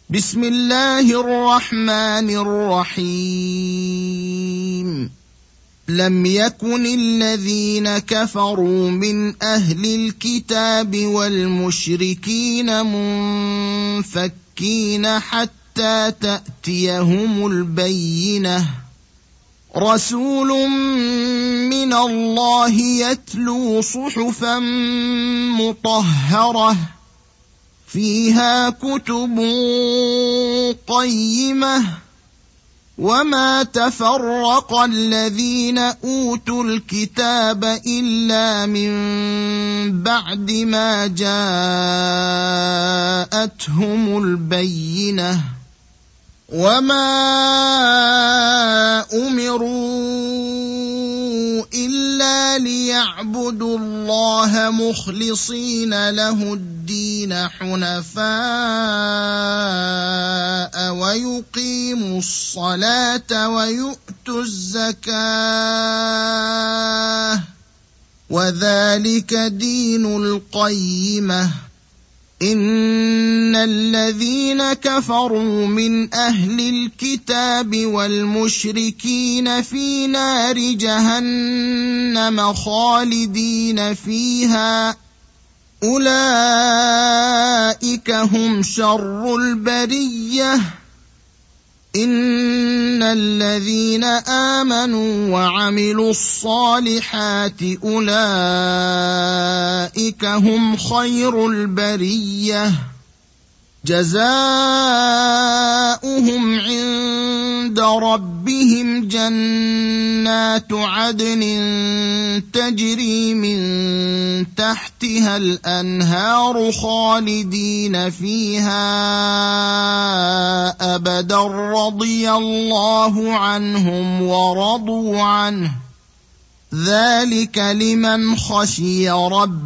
بسم الله الرحمن الرحيم. لم يكن الذين كفروا من أهل الكتاب والمشركين منفكين حتى تأتيهم البينة، رسول من الله يتلو صحفا مطهرة فيها كتب قيمة، وما تفرق الذين أوتوا الكتاب إلا من بعد ما جاءتهم البينة، وما أمروا إلا ليعبدوا الله مخلصين له الدين حنفاء ويقيموا الصلاة ويؤتوا الزكاة، وذلك دين القيمة. إن الذين كفروا من أهل الكتاب والمشركين في نار جهنم خالدين فيها، أولئك هم شر البرية. إن الذين آمنوا وعملوا الصالحات أولئك هم خير البرية، جزاؤهم عند ربهم جنات عدن تجري من تحتها الأنهار خالدين فيها أبدا، رضي الله عنهم ورضوا عنه، ذلك لمن خشي ربه.